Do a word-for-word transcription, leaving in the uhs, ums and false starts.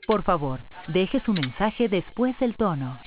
Por favor, deje su mensaje después del tono.